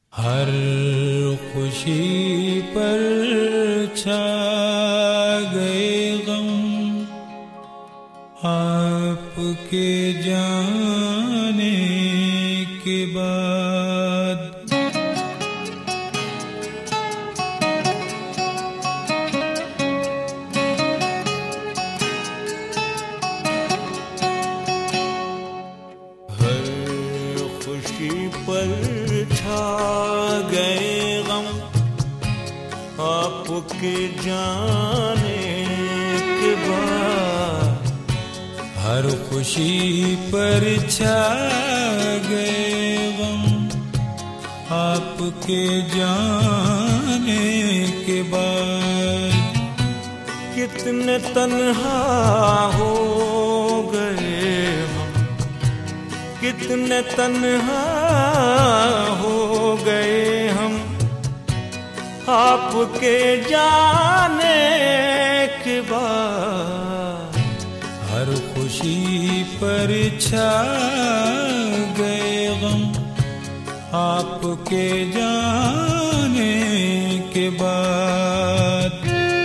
हर खुशी पर छा गए गम, आपके जाने के बाद। हर खुशी पर छा गए गम, आपके जाने के बाद। हर खुशी पर छा गए गम, आपके जाने के बाद। कितने तन्हा हो गए हम, कितने तन्हा हो गए हम, आपके जाने के बाद। हर खुशी पर छा गए गम, आपके जाने के बाद।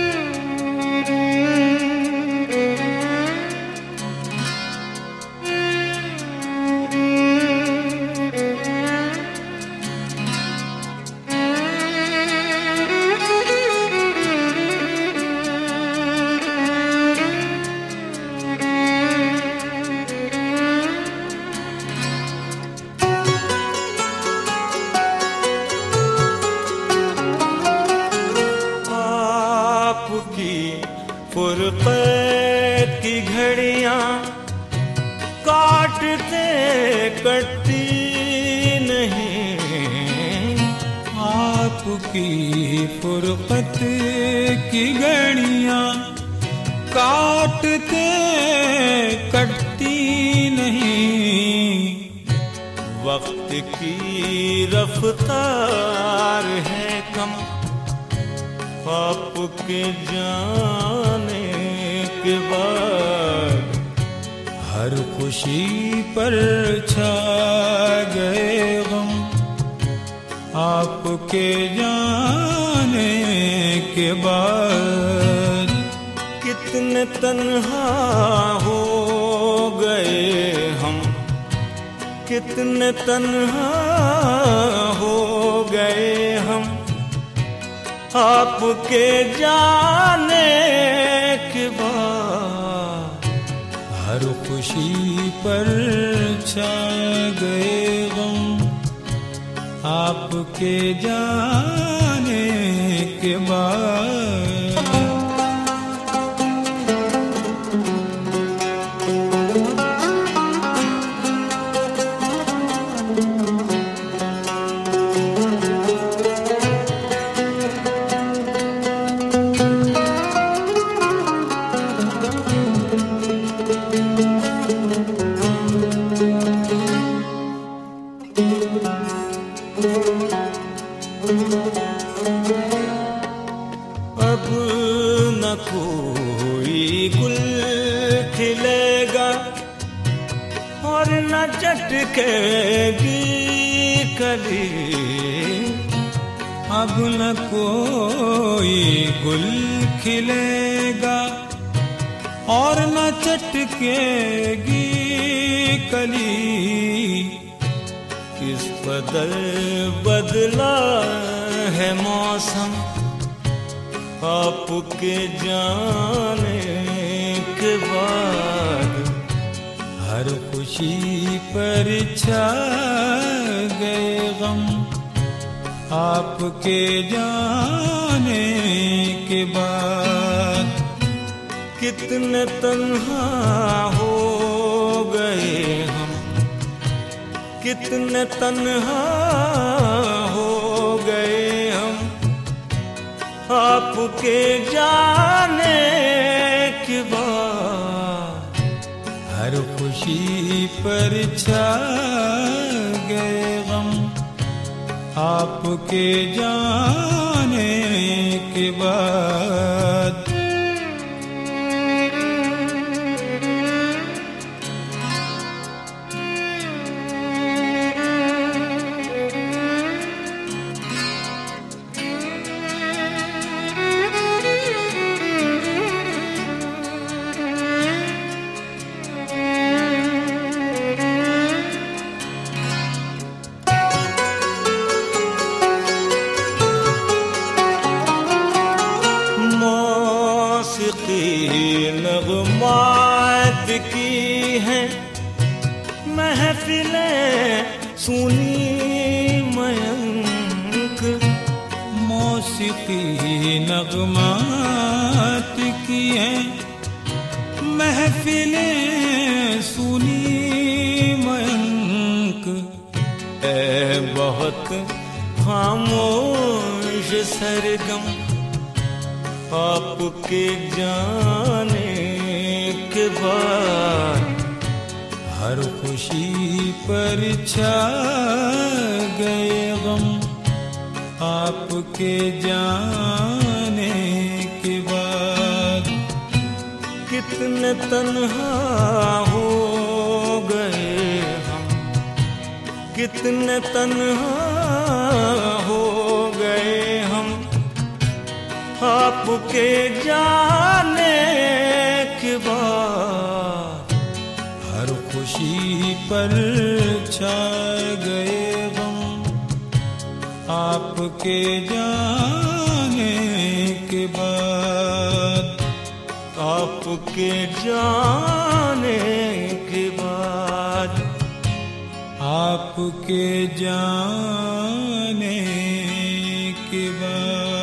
फुरक़त की घड़ियां काटते कटती नहीं, आपकी फुरक़त की घड़ियां काटते कटती नहीं। वक्त की रफ्तार है कम, आपके जाने के बाद। हर खुशी पर छा गए गम, आपके जाने के बाद। कितने तन्हा हो गए हम, कितने तन्हा हो गए हम, आपके जाने के बाद। हर खुशी पर छा गए गम, आपके जाने के बाद। अब न कोई गुल खिलेगा और न झटकेगी कली। अब न कोई गुल खिलेगा और न चटकेगी कली। इस बदल बदला है मौसम, आपके जाने के बाद। हर खुशी पर छा गए गम, आपके जाने के बाद। कितने तन्हा हो गए हम, कितने तन्हा हो गए हम, आपके जाने के बाद। हर खुशी पर छा गए गम, आपके जाने के बाद। नगमात की हैं महफिलें सुनी मयंक। है बहुत खामोश सरगम आपके जाने के बाद। हर खुशी पर छा गए गम आपके जाने के बाद। कितने तन्हा हो गए हम, कितने तन्हा हो गए हम आपके जाने के बाद। हर खुशी पर छा गए गम आपके जाने के बाद। आपके जाने के बाद। आपके जाने के बाद।